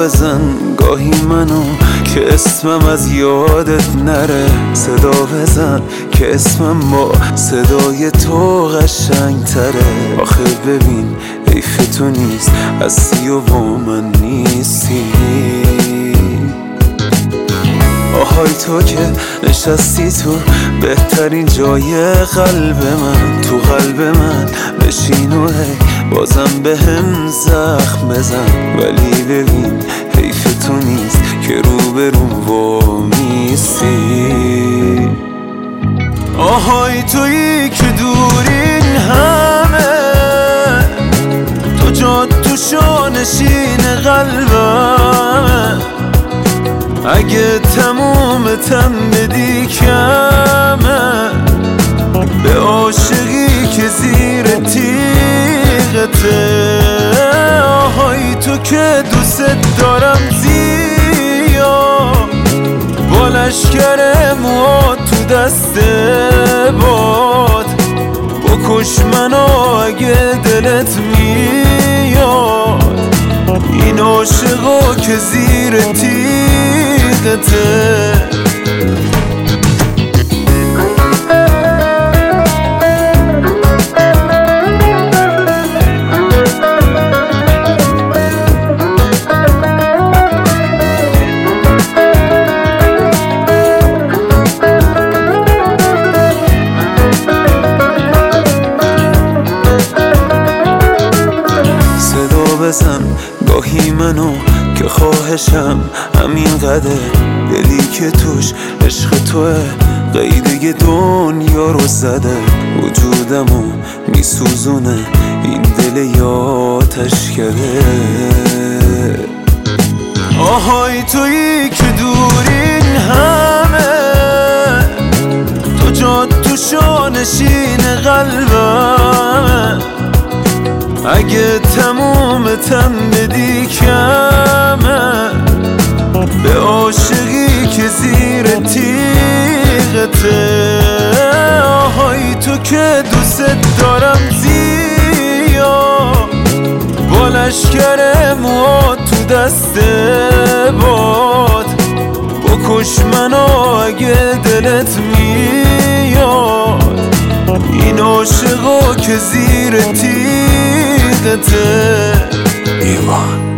بزن گاهی منو که اسمم از یادت نره. صدا بزن که اسمم با صدای تو قشنگ تره. آخه ببین حیف تو نیست هستی و با من نیستی. آهای تو که نشستی تو بهترین جای قلب من، تو قلب من بشین و هی بازم به هم زخم بزن. ولی ببین حیف تو نیست که روبروم وامیستی. آهای تویی که دورین همه، تو جا تو شانشین قلبم. اگه تمومتم بدی کمه به عاشقی که زیر تیغته. آهای تو که دوست دارم زیاد، با لشکر موات تو دست باد. بکش منو اگه دلت میاد، این عاشقا که زیر تیغته. بزن گاهی منو که خواهشم همین قدر. دلی که توش عشق توه قیده دنیا رو زده. وجودمو میسوزونه این دل یاتش کرده. آهای تویی که دورین همه، تو جا تو شانشین قلبم. اگه تمومتم بدی کمه به عاشقی که زیر تیغته. آهای تو که دوست دارم زیاد، با لشکر موات تو دست باد. بکش منو اگه دلت میاد، این عاشقا که زیر تیغته. ایمان